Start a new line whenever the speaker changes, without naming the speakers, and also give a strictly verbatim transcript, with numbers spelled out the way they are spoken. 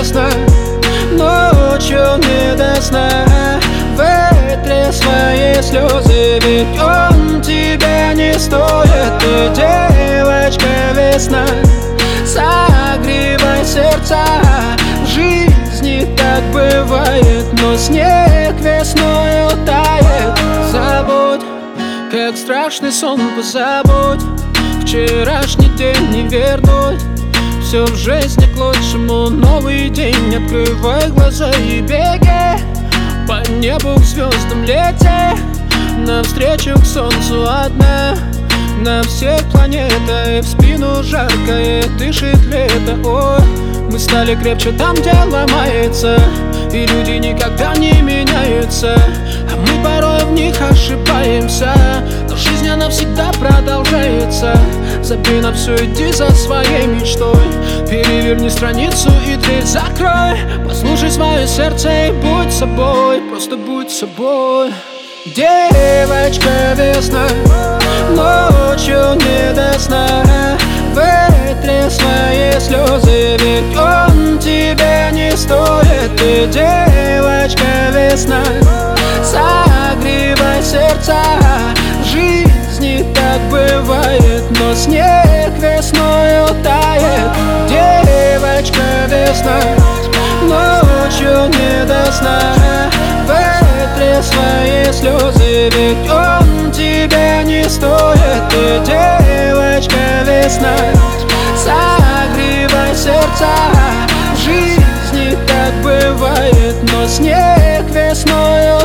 честно, ночью не до сна. Вытри свои слезы, ведь он тебе не стоит. Ты девочка весна, согревай сердца. В жизни так бывает, но снег весною тает. Забудь, как страшный сон, позабудь вчерашний день, не вернуть. Все в жизни к лучшему, новый день. Открывай глаза и беги по небу к звездам, лети навстречу к солнцу одна. На всех планетах в спину жаркое дышит лето. Ой, мы стали крепче там, где ломается, и люди никогда не меняются, а мы порой в них ошибаемся. Но жизнь, она всегда продолжается. Забей на все, иди за своей мечтой. Переверни страницу и дверь закрой. Послушай свое сердце и будь собой, просто будь собой. Девочка весна, ночью не до сна. Вытри свои слезы, ведь он тебе не стоит. Ты девочка весна, согревай сердца. В жизни так бывает, но снег весною тает. Девочка весна, ночью не до сна. Вытри свои слезы, ведь он тебе не стоит. Ты девочка весна, согревай сердца. В жизни так бывает, но снег весною